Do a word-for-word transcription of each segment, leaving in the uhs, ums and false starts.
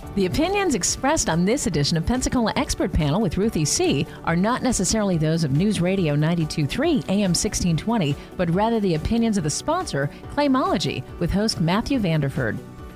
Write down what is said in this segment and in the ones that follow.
The opinions expressed on this edition of Pensacola Expert Panel with Ruthie C. are not necessarily those of News Radio ninety-two point three A M sixteen twenty, but rather the opinions of the sponsor, Claimology, with host Matthew Vanderford.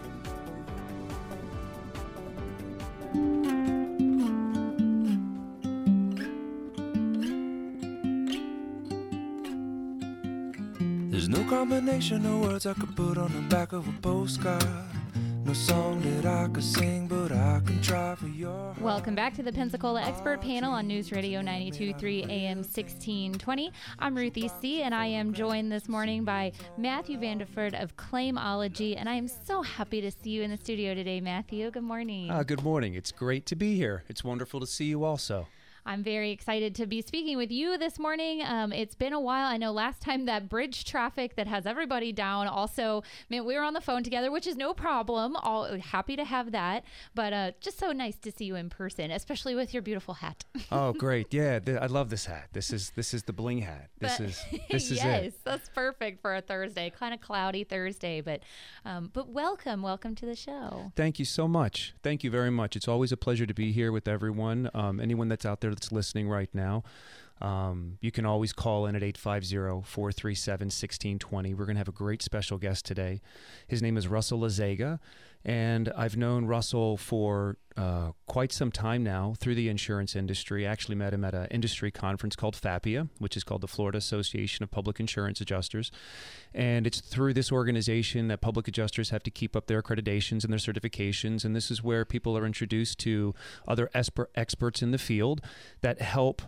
There's no combination of words I could put on the back of a postcard. No song that I could sing, but I can try for your heart. Welcome back to the Pensacola Expert Panel on News Radio ninety-two point three A M sixteen twenty. I'm Ruthie C., and I am joined this morning by Matthew Vanderford of Claimology, and I am so happy to see you in the studio today, Matthew. Good morning. Uh, good morning. It's great to be here. It's wonderful to see you also. I'm very excited to be speaking with you this morning. Um, it's been a while. I know last time that bridge traffic that has everybody down also meant we were on the phone together, which is no problem. All happy to have that. But uh, just so nice to see you in person, especially with your beautiful hat. Oh, great. Yeah, th- I love this hat. This is this is the bling hat. This But- is this is yes, it. that's perfect for a Thursday, kind of cloudy Thursday. But um, but welcome, welcome to the show. Thank you so much. Thank you very much. It's always a pleasure to be here with everyone. Um, anyone that's out there that's listening right now, um, you can always call in at eight five zero, four three seven, one six two zero. We're going to have a great special guest today. His name is Russell Lazega, and I've known Russell for uh, quite some time now through the insurance industry. I actually met him at an industry conference called FAPIA, which is called the Florida Association of Public Insurance Adjusters. And it's through this organization that public adjusters have to keep up their accreditations and their certifications. And this is where people are introduced to other esper- experts in the field that help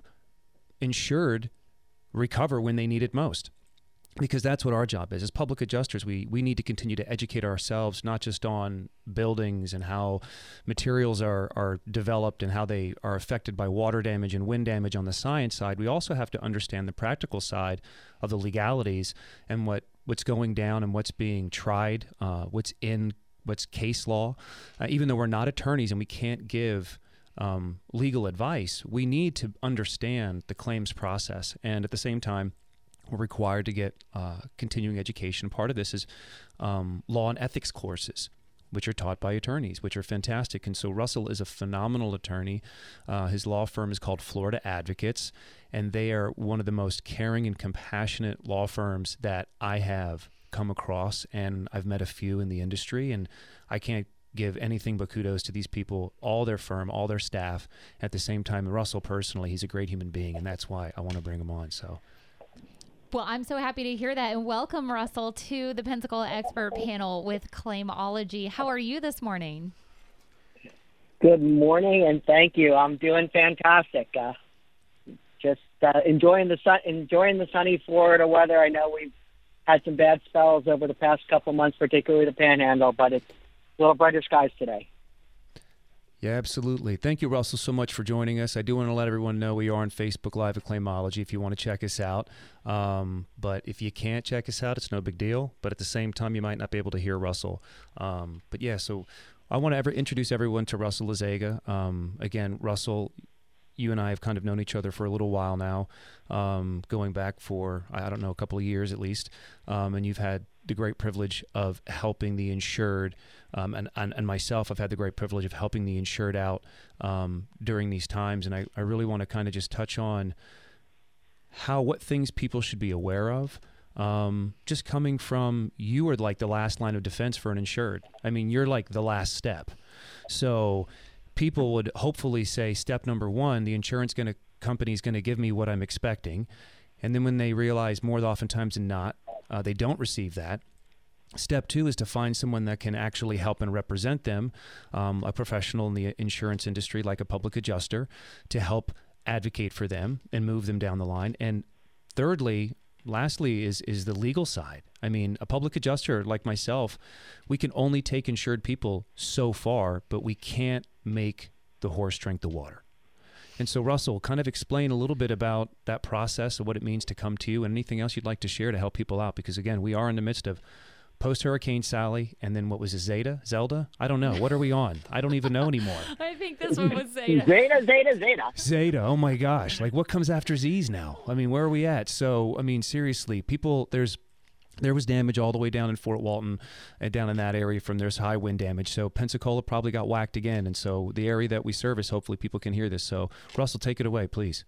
insured recover when they need it most. Because that's what our job is. As public adjusters, we, we need to continue to educate ourselves, not just on buildings and how materials are, are developed and how they are affected by water damage and wind damage on the science side. We also have to understand the practical side of the legalities and what, what's going down and what's being tried, uh, what's in, what's case law. Uh, even though we're not attorneys and we can't give um, legal advice, we need to understand the claims process. And at the same time, we're required to get uh, continuing education. Part of this is um, law and ethics courses, which are taught by attorneys, which are fantastic. And so Russell is a phenomenal attorney. Uh, his law firm is called Florida Advocates, and they are one of the most caring and compassionate law firms that I have come across, and I've met a few in the industry, and I can't give anything but kudos to these people, all their firm, all their staff. At the same time, Russell personally, he's a great human being, and that's why I want to bring him on. So. Well, I'm so happy to hear that. And welcome, Russell, to the Pensacola Expert Panel with Claimology. How are you this morning? Good morning, and thank you. I'm doing fantastic. Uh, just uh, enjoying the sun, enjoying the sunny Florida weather. I know we've had some bad spells over the past couple months, particularly the Panhandle, but it's a little brighter skies today. Yeah, absolutely. Thank you, Russell, so much for joining us. I do want to let everyone know we are on Facebook Live at Claimology if you want to check us out. Um, but if you can't check us out, it's no big deal. But at the same time, you might not be able to hear Russell. Um, but yeah, so I want to ever introduce everyone to Russell Lazega. Um, again, Russell, you and I have kind of known each other for a little while now, um, going back for, I don't know, a couple of years at least. Um, and you've had the great privilege of helping the insured, um, and, and, and myself, I've had the great privilege of helping the insured out um, during these times. And I, I really want to kind of just touch on how, what things people should be aware of. Um, just coming from, you are like the last line of defense for an insured. I mean, you're like the last step. So people would hopefully say, step number one, the insurance gonna, company is going to give me what I'm expecting. And then when they realize more oftentimes than not, uh, they don't receive that. Step two is to find someone that can actually help and represent them, um, a professional in the insurance industry like a public adjuster, to help advocate for them and move them down the line. And thirdly, lastly, is is the legal side. I mean, a public adjuster like myself, we can only take insured people so far, but we can't make the horse drink the water. And so, Russell, kind of explain a little bit about that process and what it means to come to you, and anything else you'd like to share to help people out. Because, again, we are in the midst of post-Hurricane Sally, and then what was it, Zeta? Zelda? I don't know. What are we on? I don't even know anymore. I think this one was Zeta. Zeta, Zeta, Zeta. Zeta, oh my gosh. Like, what comes after Z's now? I mean, where are we at? So, I mean, seriously, people, there's there was damage all the way down in Fort Walton and down in that area from there's high wind damage. So Pensacola probably got whacked again. And so the area that we service, hopefully people can hear this. So Russell, take it away, please.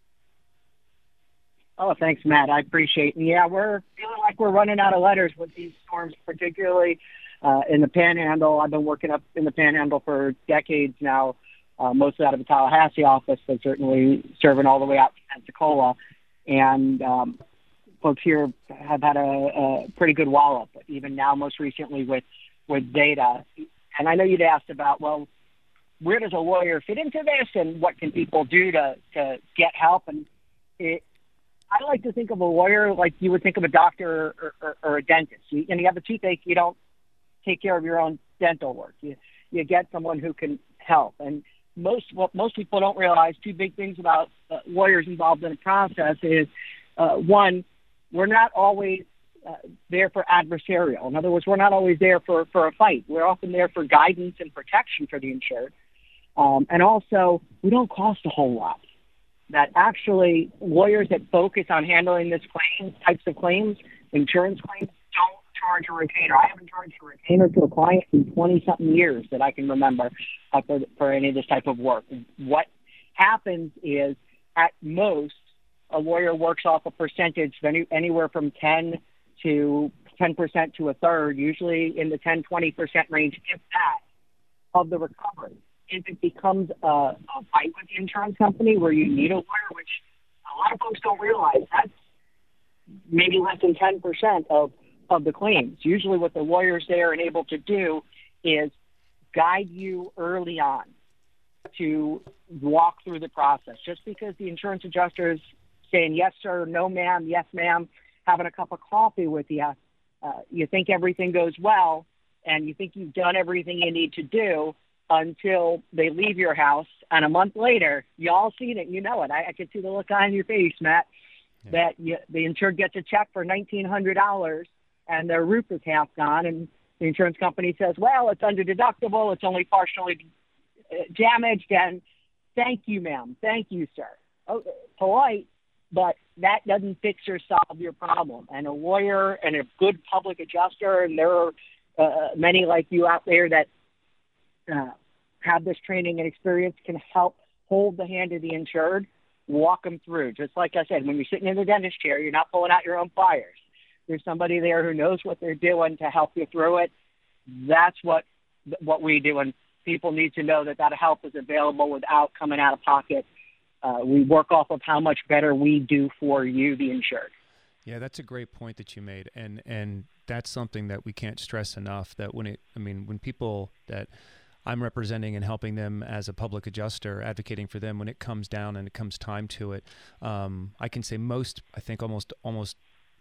Oh, thanks, Matt. I appreciate it. Yeah, we're feeling like we're running out of letters with these storms, particularly uh, in the Panhandle. I've been working up in the Panhandle for decades now, uh, mostly out of the Tallahassee office, but certainly serving all the way out to Pensacola. And um, folks here have had a, a pretty good wallop, even now most recently with, with data. And I know you'd asked about, well, where does a lawyer fit into this and what can people do to, to get help? And it, I like to think of a lawyer like you would think of a doctor or, or, or a dentist. You, and you have a toothache, you don't take care of your own dental work. You, you get someone who can help. And most what most people don't realize, two big things about uh, lawyers involved in the process is, uh, one, we're not always uh, there for adversarial. In other words, we're not always there for, for a fight. We're often there for guidance and protection for the insured. Um, and also, we don't cost a whole lot. That actually lawyers that focus on handling this claim, types of claims, insurance claims, don't charge a retainer. I haven't charged a retainer to a client in twenty-something years that I can remember uh, for, for any of this type of work. What happens is, at most, a lawyer works off a percentage of any, anywhere from ten to ten percent to a third, usually in the ten, twenty percent range, if that, of the recovery. If it becomes a, a fight with the insurance company where you need a lawyer, which a lot of folks don't realize, that's maybe less than ten percent of, of the claims. Usually what the lawyer's there and able to do is guide you early on to walk through the process. Just because the insurance adjuster is saying, yes, sir, no, ma'am, yes, ma'am, having a cup of coffee with you, uh, you think everything goes well, and you think you've done everything you need to do, until they leave your house, and a month later, you all seen it, you know it. I, I can see the look on your face, Matt, yeah. that you, the insured gets a check for nineteen hundred dollars, and their roof is half gone, and the insurance company says, well, it's under deductible, it's only partially damaged, and thank you, ma'am, thank you, sir. Oh, polite, but that doesn't fix or solve your problem. And a lawyer and a good public adjuster, and there are uh, many like you out there that uh, have this training and experience, can help hold the hand of the insured, walk them through. Just like I said, when you're sitting in the dentist chair, you're not pulling out your own pliers. There's somebody there who knows what they're doing to help you through it. That's what what we do, and people need to know that that help is available without coming out of pocket. Uh, we work off of how much better we do for you, the insured. Yeah, that's a great point that you made, and and that's something that we can't stress enough. That when it, I mean, when people that I'm representing and helping them as a public adjuster, advocating for them, when it comes down and it comes time to it, um, I can say most, I think almost, almost,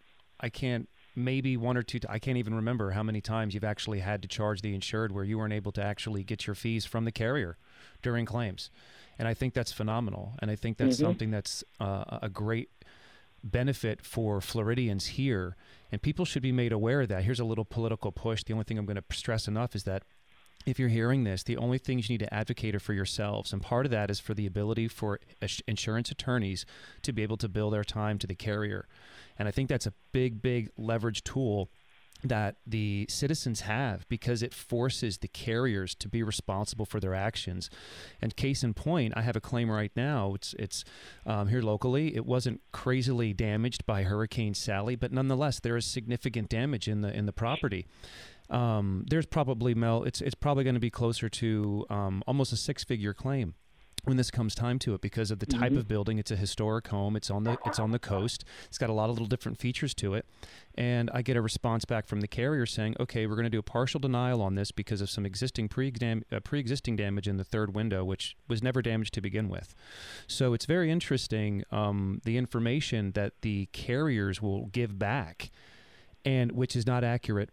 I can't, maybe one or two, I can't even remember how many times you've actually had to charge the insured where you weren't able to actually get your fees from the carrier during claims. And I think that's phenomenal. And I think that's mm-hmm. something that's uh, a great benefit for Floridians here. And people should be made aware of that. Here's a little political push. The only thing I'm going to stress enough is that if you're hearing this, the only things you need to advocate are for yourselves. And part of that is for the ability for insurance attorneys to be able to bill their time to the carrier. And I think that's a big, big leverage tool that the citizens have, because it forces the carriers to be responsible for their actions. And case in point, I have a claim right now. It's it's um, here locally. It wasn't crazily damaged by Hurricane Sally, but nonetheless, there is significant damage in the in the property. Um, there's probably, Mel, it's it's probably going to be closer to um, almost a six-figure claim when this comes time to it, because of the type mm-hmm. of building. It's a historic home. It's on the it's on the coast. It's got a lot of little different features to it. And I get a response back from the carrier saying, okay, we're going to do a partial denial on this because of some existing pre-exam, uh, pre-existing damage in the third window, which was never damaged to begin with. So it's very interesting, um, the information that the carriers will give back, and which is not accurate.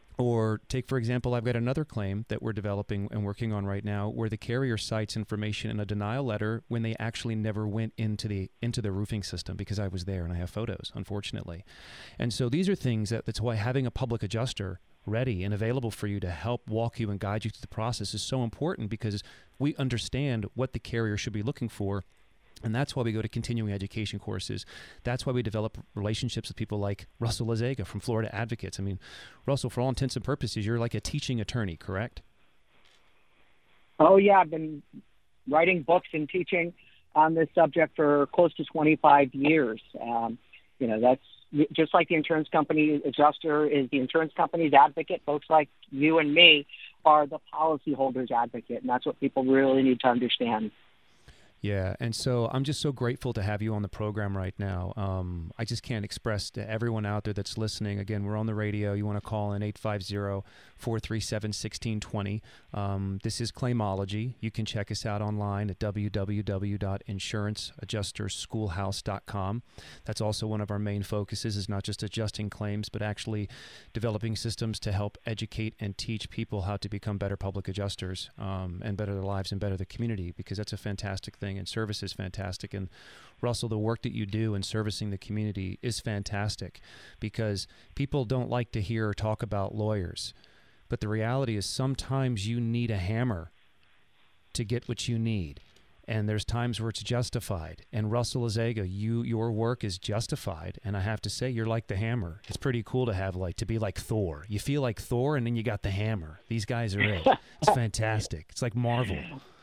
Or take, for example, I've got another claim that we're developing and working on right now where the carrier cites information in a denial letter when they actually never went into the into the roofing system, because I was there and I have photos, unfortunately. And so these are things that that's why having a public adjuster ready and available for you to help walk you and guide you through the process is so important, because we understand what the carrier should be looking for And that's why we go to continuing education courses. That's why we develop relationships with people like Russell Lazega from Florida Advocates. I mean, Russell, for all intents and purposes, you're like a teaching attorney, correct? Oh, yeah. I've been writing books and teaching on this subject for close to twenty-five years. Um, you know, that's just like the insurance company adjuster is the insurance company's advocate. Folks like you and me are the policyholder's advocate, and that's what people really need to understand. Yeah, and so I'm just so grateful to have you on the program right now. Um, I just can't express to everyone out there that's listening. Again, we're on the radio. You want to call in eight five zero, four three seven, one six two zero. Um, this is Claimology. You can check us out online at w w w dot insurance adjusters schoolhouse dot com. That's also one of our main focuses, is not just adjusting claims, but actually developing systems to help educate and teach people how to become better public adjusters um, and better their lives and better the community, because that's a fantastic thing. And service is fantastic. And Russell, the work that you do in servicing the community is fantastic, because people don't like to hear or talk about lawyers. But the reality is sometimes you need a hammer to get what you need. And there's times where it's justified. And Russell Lazega, you, your work is justified. And I have to say, you're like the hammer. It's pretty cool to have like, to be like Thor. You feel like Thor, and then you got the hammer. These guys are it. It's fantastic. It's like Marvel.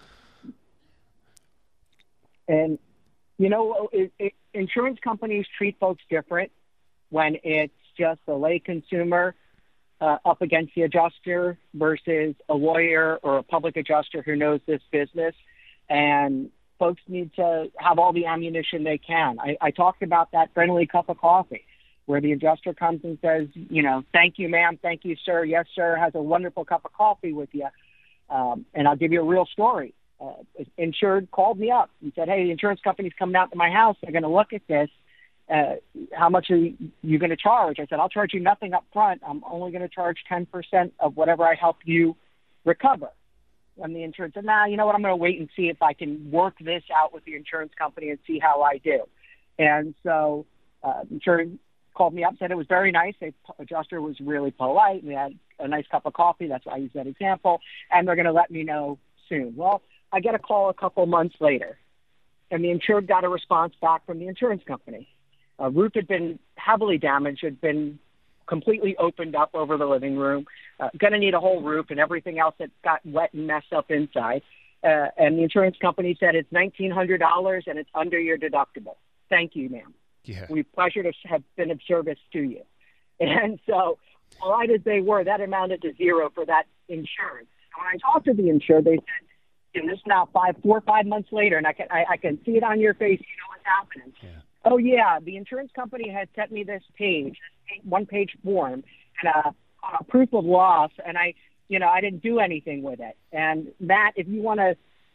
And, you know, it, it, insurance companies treat folks different when it's just a lay consumer uh, up against the adjuster versus a lawyer or a public adjuster who knows this business. And folks need to have all the ammunition they can. I, I talked about that friendly cup of coffee where the adjuster comes and says, you know, thank you, ma'am, thank you, sir, yes, sir, has a wonderful cup of coffee with you. Um, and I'll give you a real story. Uh, insured called me up and said, hey, the insurance company's coming out to my house. They're going to look at this. Uh, how much are you, you going to charge? I said, I'll charge you nothing up front. I'm only going to charge ten percent of whatever I help you recover. And the insurance said, nah, you know what? I'm going to wait and see if I can work this out with the insurance company and see how I do. And so uh, the insurance called me up, said it was very nice. The adjuster was really polite. We had a nice cup of coffee. That's why I used that example. And they're going to let me know soon. Well, I get a call a couple months later, and the insured got a response back from the insurance company. A roof had been heavily damaged, had been completely opened up over the living room, uh, going to need a whole roof and everything else that got wet and messed up inside. Uh, and the insurance company said it's nineteen hundred dollars and it's under your deductible. Thank you, ma'am. Yeah. We pleasure to have been of service to you. And so, polite as they were, that amounted to zero for that insurance. And when I talked to the insured, they said, and this now five, four or five months later, and I can I, I can see it on your face. You know what's happening. Yeah. Oh yeah, the insurance company had sent me this page, one page form, and a, a proof of loss, and I, you know, I didn't do anything with it. And Matt, if you want to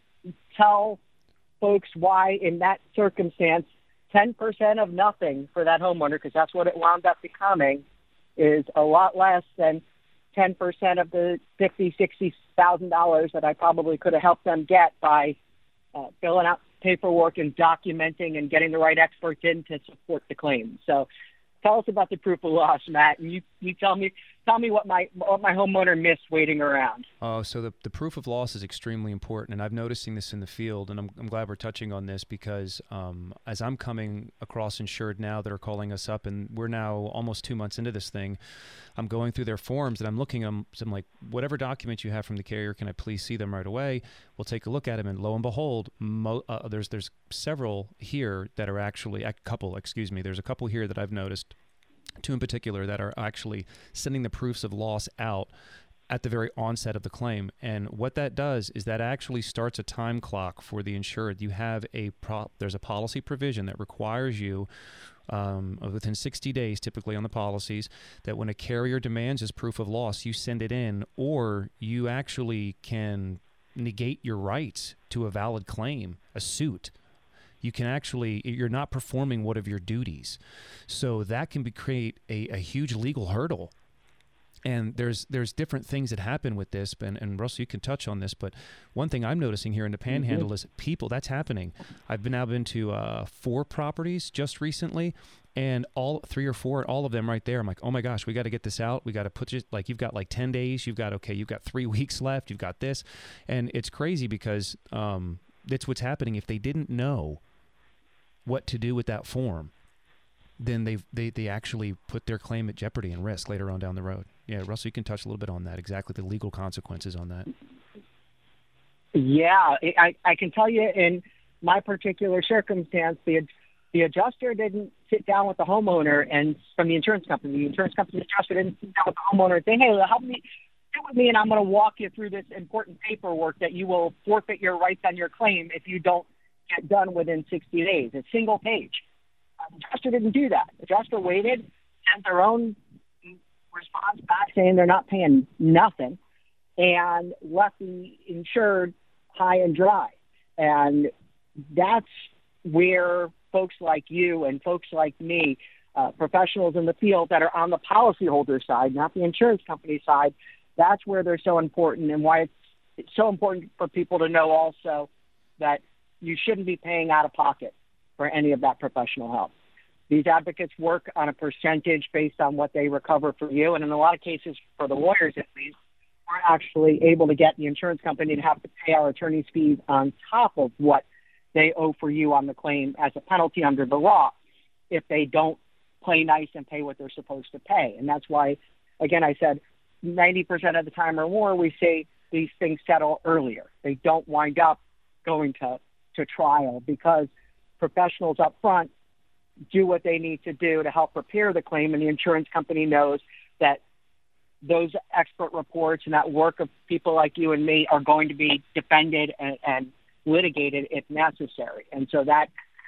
tell folks why in that circumstance, ten percent of nothing for that homeowner, because that's what it wound up becoming, is a lot less than ten percent of the fifty, sixty thousand dollars that I probably could have helped them get by uh, filling out paperwork and documenting and getting the right experts in to support the claim. So, tell us about the proof of loss, Matt. And you, you tell me tell me what my what my homeowner missed waiting around. Oh, so the the proof of loss is extremely important, and I'm noticing this in the field, and I'm I'm glad we're touching on this because um, as I'm coming across insured now that are calling us up, and we're now almost two months into this thing, I'm going through their forms and I'm looking at them. So I'm like, whatever documents you have from the carrier, can I please see them right away? We'll take a look at them, and lo and behold, mo- uh, there's there's several here that are actually a couple. Excuse me, there's a couple here that I've noticed. Two in particular that are actually sending the proofs of loss out at the very onset of the claim. And what that does is that actually starts a time clock for the insured. You have a pro- there's a policy provision that requires you um, within sixty days, typically on the policies, that when a carrier demands as proof of loss, you send it in, or you actually can negate your rights to a valid claim, a suit. You can actually, you're not performing one of your duties. So that can be create a, a huge legal hurdle. And there's there's different things that happen with this, and, and Russell, you can touch on this, but one thing I'm noticing here in the Panhandle mm-hmm. is people, that's happening. I've been now been to uh, four properties just recently, and all three or four, all of them right there, I'm like, oh my gosh, we got to get this out. We got to put it, like, you've got like ten days, you've got, okay, you've got three weeks left, you've got this. And it's crazy because um, that's what's happening. If they didn't know what to do with that form, then they they they actually put their claim at jeopardy and risk later on down the road. Yeah, Russell, you can touch a little bit on that, exactly the legal consequences on that. Yeah, I, I can tell you in my particular circumstance, the the adjuster didn't sit down with the homeowner and from the insurance company. The insurance company adjuster didn't sit down with the homeowner and say, hey, help me, sit with me, and I'm going to walk you through this important paperwork that you will forfeit your rights on your claim if you don't get done within sixty days. It's single page. Uh, the adjuster didn't do that. The adjuster waited, sent their own response back saying they're not paying nothing, and left the insured high and dry. And that's where folks like you and folks like me, uh, professionals in the field that are on the policyholder side, not the insurance company side, that's where they're so important, and why it's, it's so important for people to know also that you shouldn't be paying out of pocket for any of that professional help. These advocates work on a percentage based on what they recover for you, and in a lot of cases, for the lawyers at least, we're actually able to get the insurance company to have to pay our attorney's fees on top of what they owe for you on the claim as a penalty under the law if they don't play nice and pay what they're supposed to pay. And that's why, again, I said ninety percent of the time or more, we say these things settle earlier. They don't wind up going to, to trial because professionals up front do what they need to do to help prepare the claim, and the insurance company knows that those expert reports and that work of people like you and me are going to be defended and, and litigated if necessary. And so that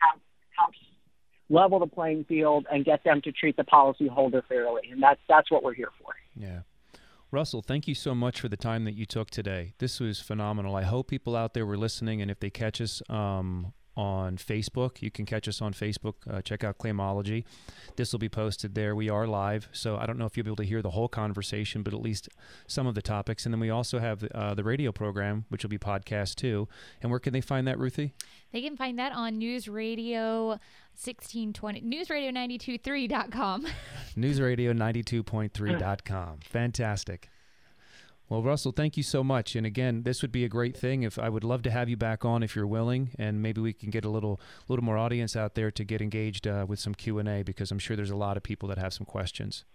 helps level the playing field and get them to treat the policyholder fairly. And that's, that's what we're here for. Yeah. Russell, thank you so much for the time that you took today. This was phenomenal. I hope people out there were listening, and if they catch us um, on Facebook, you can catch us on Facebook. Uh, check out Claimology. This will be posted there. We are live, so I don't know if you'll be able to hear the whole conversation, but at least some of the topics. And then we also have uh, the radio program, which will be podcast too. And where can they find that, Ruthie? They can find that on News Radio sixteen twenty, news radio ninety-two point three dot com. news radio ninety-two point three dot com. Fantastic. Well, Russell, thank you so much. And again, this would be a great thing. If I would love to have you back on if you're willing, and maybe we can get a little little more audience out there to get engaged uh, with some Q and A, because I'm sure there's a lot of people that have some questions.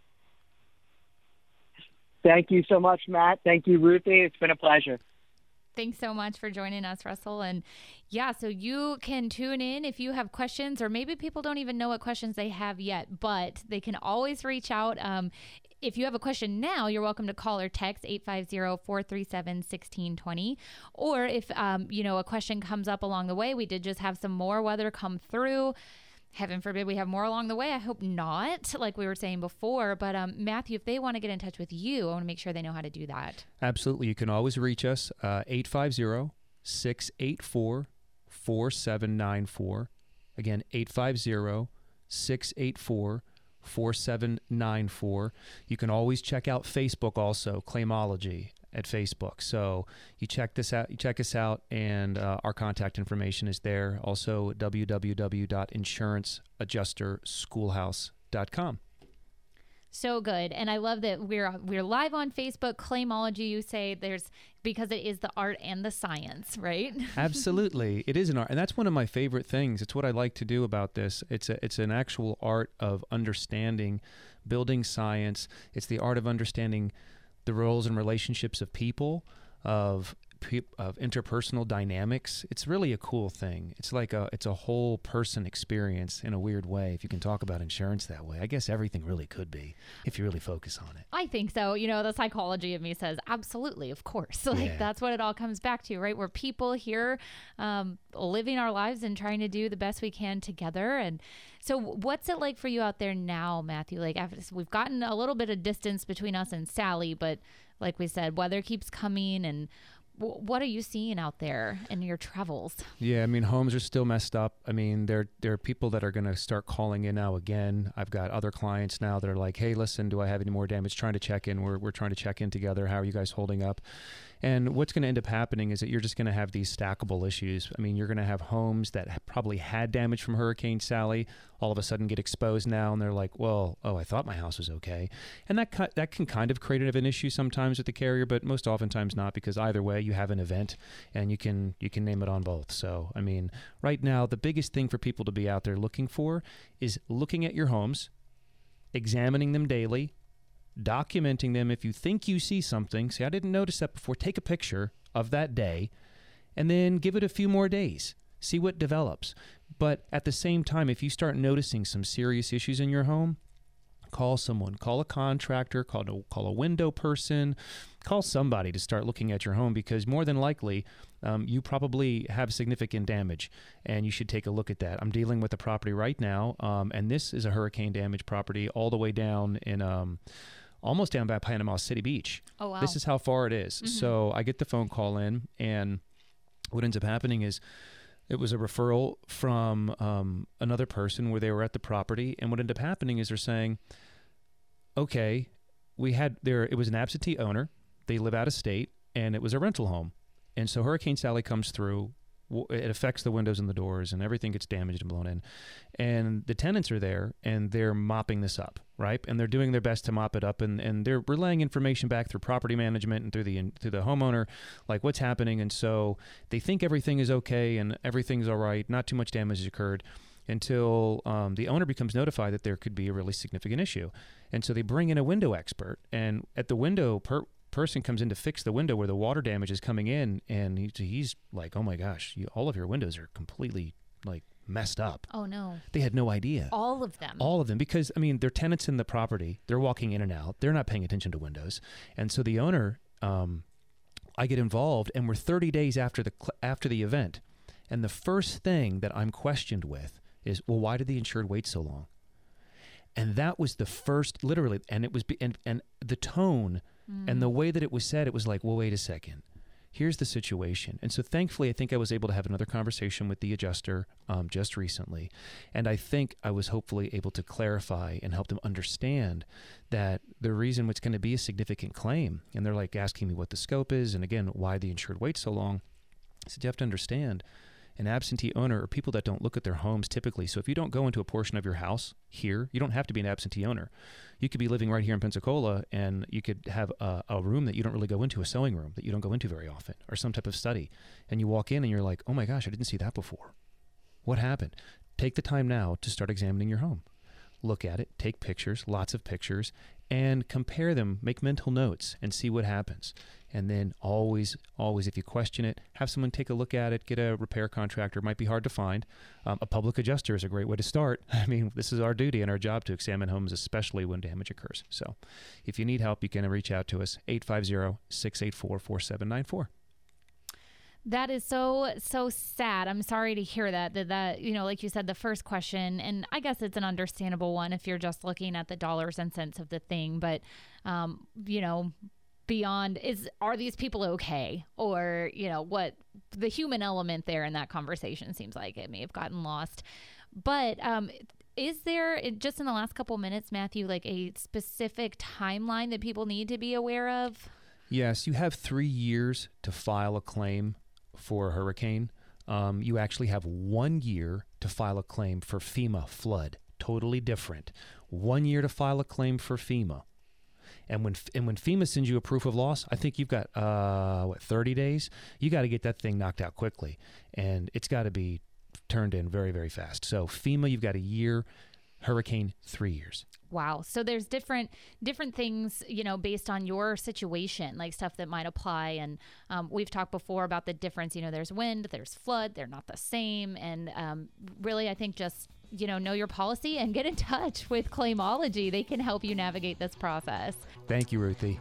Thank you so much, Matt. Thank you, Ruthie. It's been a pleasure. Thanks so much for joining us, Russell. And yeah, so you can tune in if you have questions, or maybe people don't even know what questions they have yet, but they can always reach out. Um, if you have a question now, you're welcome to call or text eight five zero, four three seven, one six two zero. Or if, um, you know, a question comes up along the way, we did just have some more weather come through. Heaven forbid we have more along the way. I hope not, like we were saying before. But um, Matthew, if they want to get in touch with you, I want to make sure they know how to do that. Absolutely. You can always reach us, uh, eight five zero, six eight four, four seven nine four. Again, eight five zero, six eight four, four seven nine four. You can always check out Facebook also, Claimology at Facebook. So you check this out, you check us out, and uh, our contact information is there. Also, w w w dot insurance adjuster schoolhouse dot com. So good. And I love that we're we're live on Facebook. Claimology, you say, there's because it is the art and the science, right? Absolutely. It is an art. And that's one of my favorite things. It's what I like to do about this. It's a, it's an actual art of understanding, building science. It's the art of understanding the roles and relationships of people, of of interpersonal dynamics. It's really a cool thing. It's like a it's a whole person experience in a weird way, if you can talk about insurance that way. I guess everything really could be if you really focus on it. I think so. You know, the psychology of me says absolutely, of course. Like Yeah. that's what it all comes back to, right? We're people here um, living our lives and trying to do the best we can together. And so what's it like for you out there now, Matthew? Like after this, we've gotten a little bit of distance between us and Sally, but like we said, weather keeps coming. And what are you seeing out there in your travels? Yeah, I mean, homes are still messed up. I mean, there there are people that are going to start calling in now again. I've got other clients now that are like, hey, listen, do I have any more damage? Trying to check in. We're we're trying to check in together. How are you guys holding up? And what's going to end up happening is that you're just going to have these stackable issues. I mean, you're going to have homes that ha- probably had damage from Hurricane Sally all of a sudden get exposed now, and they're like, well, oh, I thought my house was okay. And that ki- that can kind of create an issue sometimes with the carrier, but most oftentimes not, because either way, you have an event, and you can you can name it on both. So, I mean, right now, the biggest thing for people to be out there looking for is looking at your homes, examining them daily, documenting them. If you think you see something, say, I didn't notice that before, take a picture of that day, and then give it a few more days. See what develops. But at the same time, if you start noticing some serious issues in your home, call someone. Call a contractor, call a, call a window person, call somebody to start looking at your home, because more than likely, um, you probably have significant damage, and you should take a look at that. I'm dealing with a property right now, um, and this is a hurricane damage property all the way down in... Um, almost down by Panama City Beach. Oh, wow. This is how far it is. Mm-hmm. So I get the phone call in, and what ends up happening is it was a referral from um, another person where they were at the property. And what ended up happening is they're saying, okay, we had there, it was an absentee owner. They live out of state, and it was a rental home. And so Hurricane Sally comes through. It affects the windows and the doors, and everything gets damaged and blown in. And the tenants are there, and they're mopping this up, right? And they're doing their best to mop it up, and, and they're relaying information back through property management and through the through the homeowner, like what's happening. And so they think everything is okay and everything's all right. Not too much damage has occurred until um, the owner becomes notified that there could be a really significant issue. And so they bring in a window expert, and at the window per person comes in to fix the window where the water damage is coming in, and he, he's like, oh my gosh, you, all of your windows are completely like messed up. Oh no. They had no idea. All of them. All of them, because I mean, they're tenants in the property. They're walking in and out. They're not paying attention to windows. And so the owner, um, I get involved, and we're thirty days after the after the event. And the first thing that I'm questioned with is, well, why did the insured wait so long? And that was the first, literally, and it was, and, and the tone and the way that it was said, it was like, well, wait a second. Here's the situation. And so thankfully, I think I was able to have another conversation with the adjuster um, just recently. And I think I was hopefully able to clarify and help them understand that the reason it's going to be a significant claim, and they're like asking me what the scope is, and again, why the insured waits so long. I said, you have to understand, an absentee owner are people that don't look at their homes typically. So if you don't go into a portion of your house here, you don't have to be an absentee owner. You could be living right here in Pensacola, and you could have a, a room that you don't really go into, a sewing room that you don't go into very often, or some type of study. And you walk in and you're like, oh my gosh, I didn't see that before. What happened? Take the time now to start examining your home. Look at it, take pictures, lots of pictures, and compare them, make mental notes, and see what happens. And then always, always, if you question it, have someone take a look at it, get a repair contractor. It might be hard to find. Um, a public adjuster is a great way to start. I mean, this is our duty and our job to examine homes, especially when damage occurs. So if you need help, you can reach out to us, eight five zero, six eight four, four seven nine four. That is so, so sad. I'm sorry to hear that, that, that, you know, like you said, the first question, and I guess it's an understandable one if you're just looking at the dollars and cents of the thing, but, um, you know, beyond is, are these people okay? Or, you know, what the human element there in that conversation seems like it may have gotten lost. But, um, is there, just in the last couple minutes, Matthew, like a specific timeline that people need to be aware of? Yes, you have three years to file a claim for a hurricane. Um, you actually have one year to file a claim for FEMA flood. Totally different. One year to file a claim for FEMA. And when and when FEMA sends you a proof of loss, I think you've got, uh, what, thirty days? You got to get that thing knocked out quickly. And it's got to be turned in very, very fast. So FEMA, you've got a year. Hurricane, three years. Wow. So there's different different things, you know, based on your situation, like stuff that might apply. And um, we've talked before about the difference. You know, there's wind, there's flood. They're not the same. And um, really, I think just, you know, know your policy and get in touch with Claimology. They can help you navigate this process. Thank you, Ruthie.